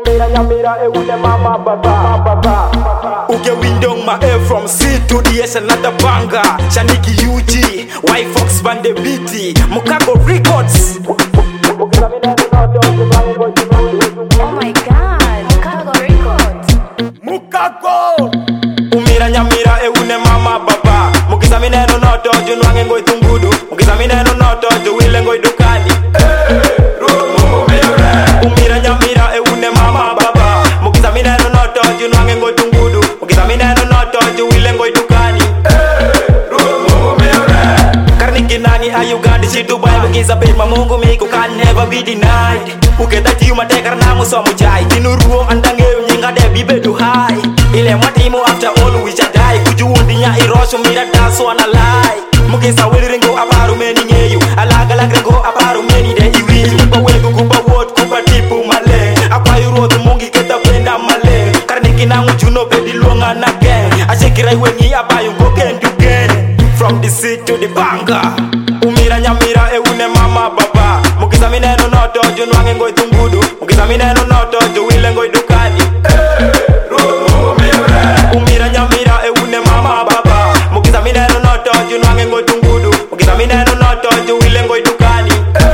Umira nyamira une mama baba. Uge windong ma air from C to the S another banger. Shaniki UG, Y Fox Bande BT, Mukago Records. Oh my god, Mukago Records. Mukago. Umira nyamira une mama baba. Mukisa mineno noto junwange ngoi tungudu. Mukisa mineno noto juwile ngoi dukani. Umira nyamira une mama baba. Mukisa mineno noto junwange ngoi tungudu. Mukisa mineno noto juwile ngoi dukani. Karni kinangi ayugandi si Dubai. Mukisa bema mungu miku can never be denied. Uketa tiuma tekar namu somu jai. Tinuruo andange nyinga de bibe du high. Ile matimu after all we shall die. Kujuundinya irosho mira daso analai. Mukisa wiliringo aparu meni ngeyu. Alaga ringo aparu meni de iwiju. Kupa wegu kupa wot kupa tipu male. Apa yurotu mungi keta penda male. Karni kinangu juno pedi luonga na gang. Ashikirai wengi abayu ngoken duken. From the sea to the banga. Umira nyamira une mama baba. Mukisa mineno noto junwange ngoi tungudu. Mukisa mineno noto juwile ngoi dukani. Umira nyamira une mama baba. Mukisa mineno noto junwange ngoi tungudu. Mukisa mineno noto juwile ngoi dukani.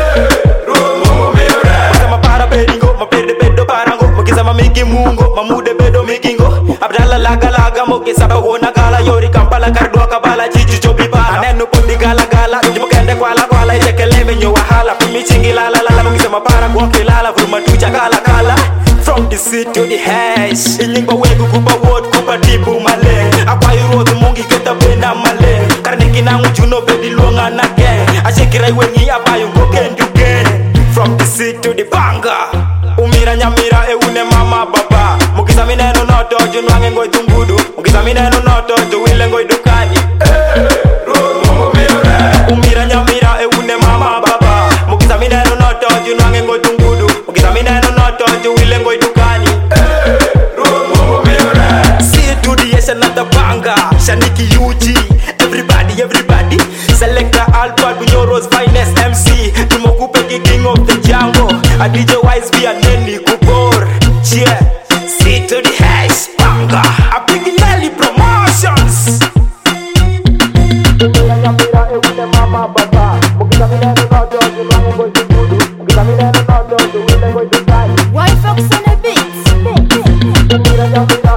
Mukisa mapara pedingo, maperde bedo parango. Mukisa mamiki mungo, mamude bedo mikingo. Abdala laga mukisa bagona gala yori kampala kardua kabala chichi chobi para. Anenu podi gala jumukende kwala ijekeleme nyo wahala. Pimi chingi lala mukisa mapara kwa kilala. Vuruma tuja kala. From the sea to the hash. Inyingba wegu kupa wot kupa tipu male. Apa yurotu mungi keta benda male. Karne kinangu juno pedi luonga na gang. Ashikirai wengi abayu ngoken duken. From the sea to the banga. Umira nyamira une mama baba. Mukisa mineno noto junwange ngoi tungudu. Mukisa mineno noto juwile ngoi dukani. Umira nyamira une mama baba. Mukisa mineno noto junwange ngoi tungudu. Mukisa mineno noto juwile ngoi dukani. See to the yes another banger. Shaniki UG. Everybody. Selector Alpha Bunyoro's finest MC. Tumokupe king of the jungle. A DJ Wise be a Nelly Kubor. Yeah. See to the hash banger. A big Nelly Promotions. Umira nyamira une mama baba. Mukisa mineno noto junwange ngoi tungudu. Mukisa mineno noto juwile ngoi dukani. Y Fox on the beats. Umira nyamira